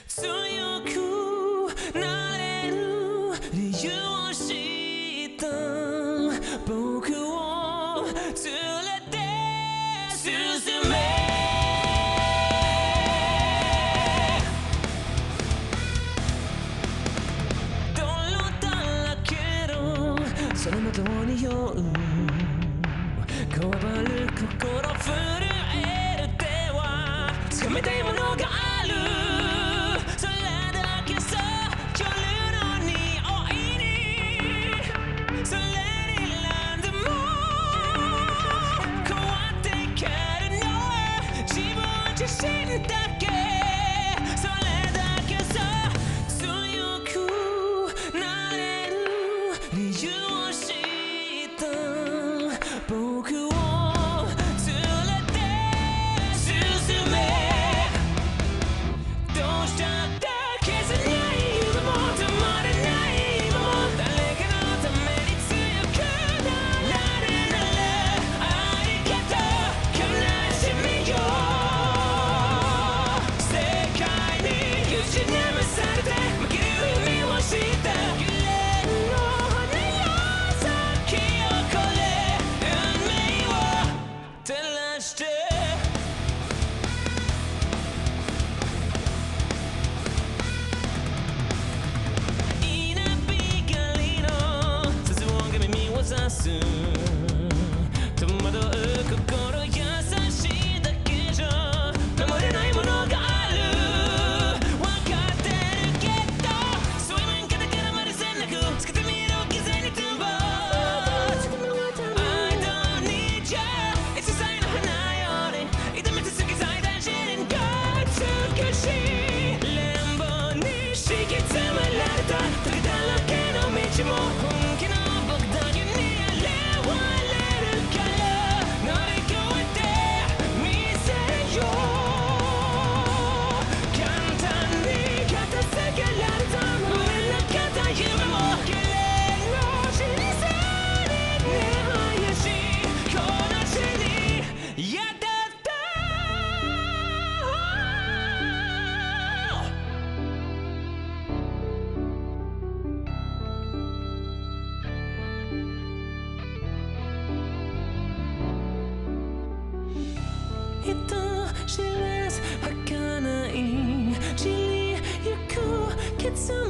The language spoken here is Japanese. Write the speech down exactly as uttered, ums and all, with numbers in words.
強くなれる理由を知った僕を連れて進め泥だらけのその元に酔うこばる心震える手は掴めたいものがあるそれだけさ夜の匂いにそれに何でも変わっていけるのは自分自身だけそれだけさ強くなれる理由を知った僕を連れて進めどうしたって消せない夢も止まれない今も誰かのために強くなれるなら愛けと悲しみよ世界に打ちのめされて負ける意味を知った揺れの花よ咲き誇れ運命を照らして稲光の鈴音が耳を刺す戸惑う心優しいだけじゃ守れないものがある分かってるけどそういうなんかだからまでせなくつけてみろ犠牲に飛ぼう I don't need you いつさえの花より痛み続け最大事に美しい連邦に敷き詰められた時だらけの道も本気の僕だけに現れるから乗り越えてみせよ簡単に片付けられた胸の中夢も綺麗な人生に根生やしこの地にやったった人知れず儚い散りゆく結